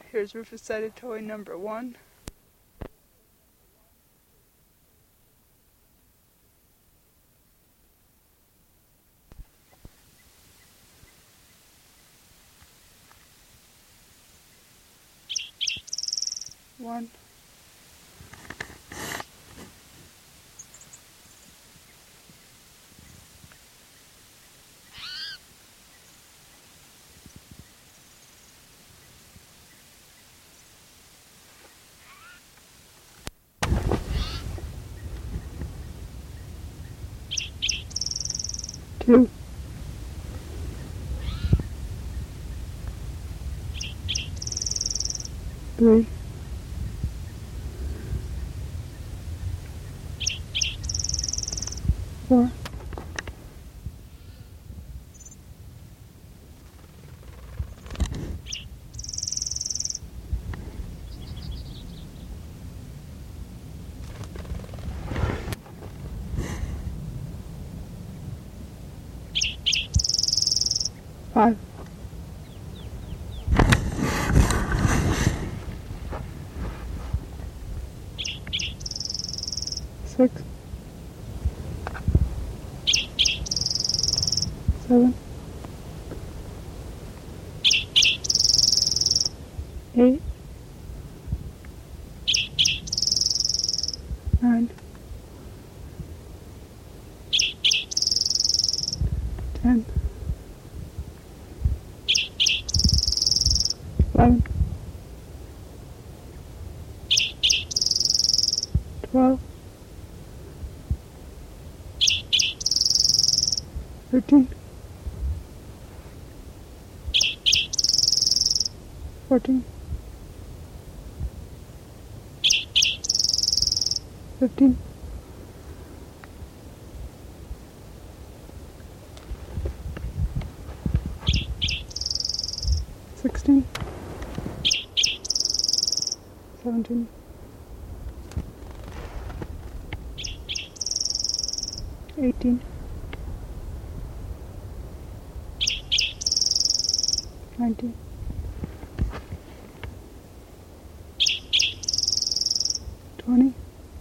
Here's Rufus-sided toy number 1. One. Two. Three. Four. Five. Six. Seven. 8. 9. 10. 11. 12. 13. 14. 15. 16. 17. 18. 19. 20.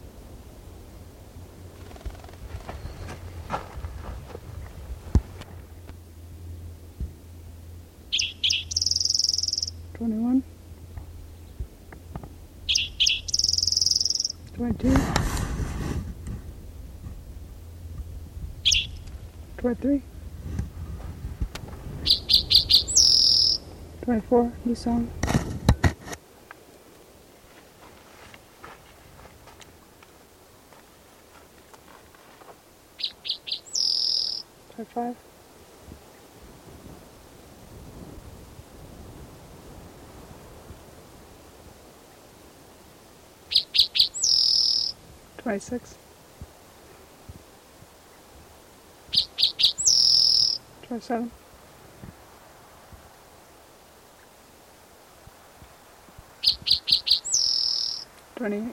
21. 22. 23. 24. New song. 25. 26. 27. 28.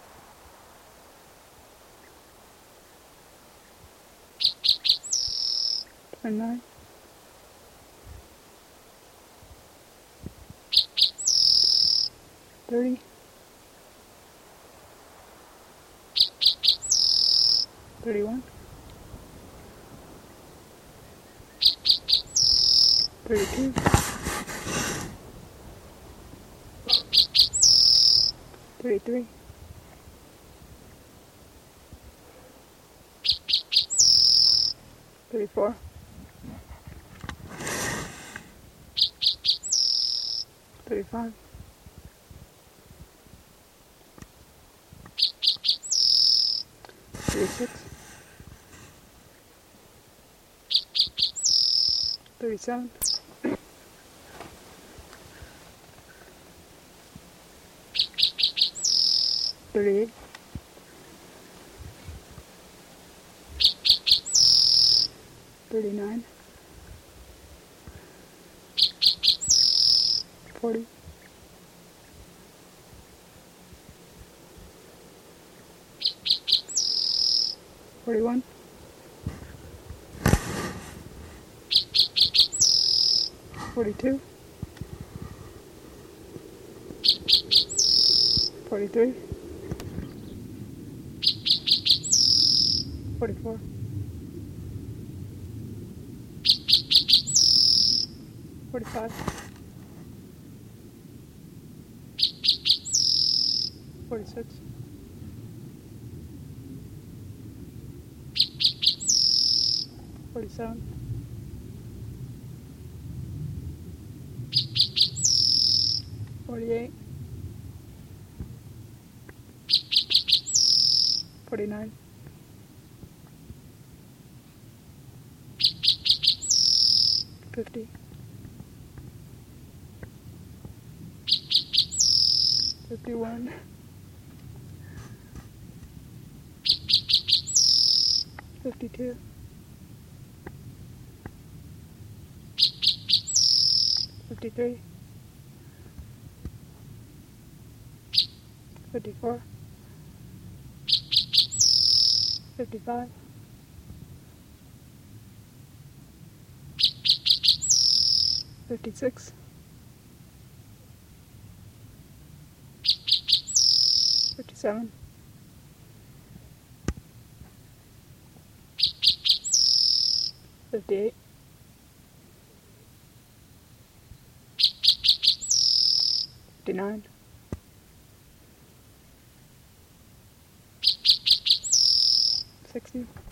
29. 30. 31. 32. 33. 34. 35. 36. 37. 38. 39. 40. 41. 42. 43, 44, 45, 46, 47, 48, 49, 50, 51, 52, 53, 54, 55, 56, 57, 58, 59, 60,